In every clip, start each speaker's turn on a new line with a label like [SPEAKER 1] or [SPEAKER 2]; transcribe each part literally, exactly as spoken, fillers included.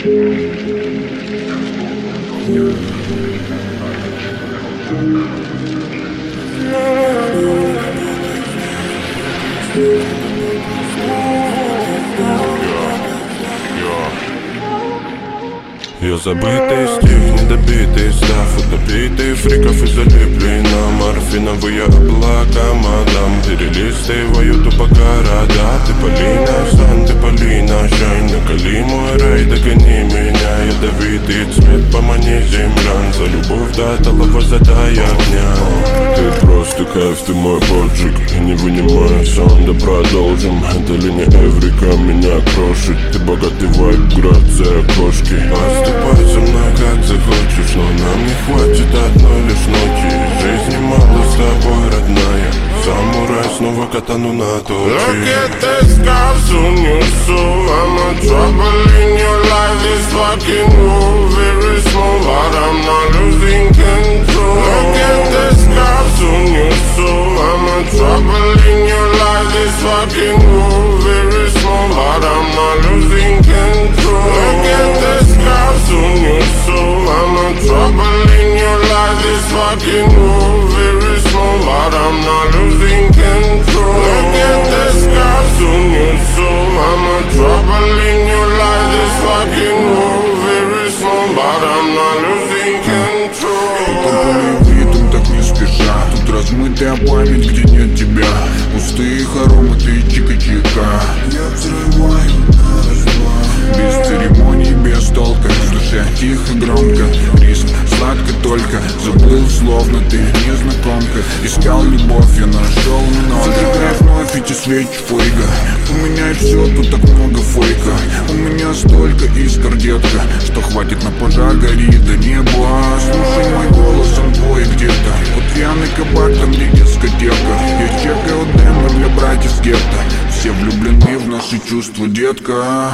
[SPEAKER 1] Я забытый стих, недобитый став, утопитый фриков и залипли на морфиновые облака. Мадам, перелистываю тупо города. Ты Полина, Сан, ты Полина, Шайн, накали мой рай, догони меня. Ядовитый цвет, помани землян, за любовь до талого задай огня. Ты просто кайф, ты мой поджиг, и не вынимай сон, да продолжим. Это ли не Эврика меня крошит? Ты богатый вайб, грация кошки. Поступай со мной как захочешь, но нам не хватит одной лишь ночи. Жизни мало с тобой, родная. Самурай, снова катану на точи.
[SPEAKER 2] Look at the scars on your soul. I'm a trouble in your life. This fucking move very small, but I'm not losing control. Look at the scars on your soul. I'm a trouble in your life. This fucking move very small, but I'm not losing control. Look at the scars on your soul. I'm a trouble in your life. This fucking move very small, but I'm not losing control. Look at the scars on your soul. I'm a trouble in your life. This fucking move very small, but I'm not losing control.
[SPEAKER 3] По ритм так не спеша. Тут размытая память, где нет тебя. Пустые хоромы, ты чика-чика. Я взрываю на раз-два. Без церемоний, без толка. В душе тихо, громко. Риск сладко только. Забыл, словно ты незнакомка. Искал любовь, я нашел много. Зажигай вновь эти свечи фейга. Поменяй все, тут так много фейка. У меня столько искр, детка, что хватит на пожар, гори до неба. Слушай мой голос, он твой где-то. Вот пьяный кабак, там где дискотека. Я чекаю демо для братьев с гетто. Все влюблены в наши чувства, детка.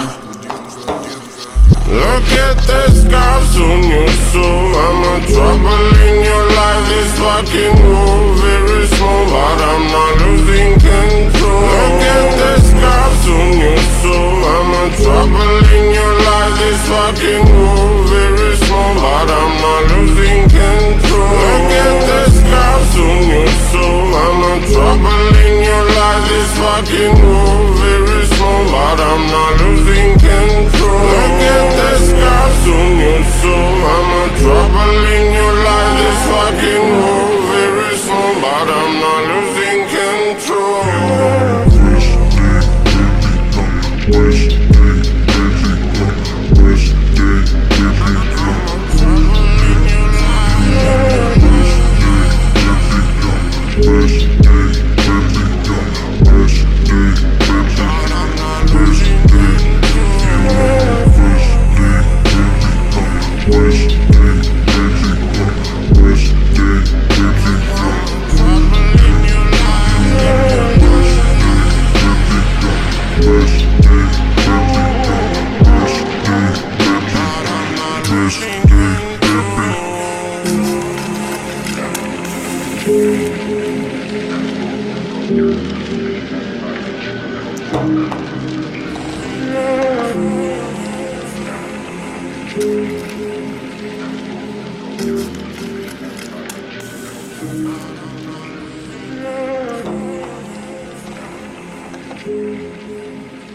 [SPEAKER 2] Look at the scars on your soul. I'm a trouble in your life. This fucking move very small, but I'm not losing control. Look at the scars on your soul. I'm a trouble in your life. This fucking move very small, but I'm not losing control. Look at the scars on your soul. I'm a trouble in your life. This fucking move very small, but I'm not losing control. Look at the scars on your soul. I'm a trouble in your life. This fucking move very small, but I'm not losing control.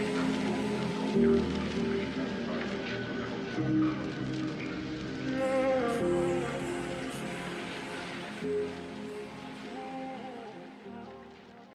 [SPEAKER 1] Yeah.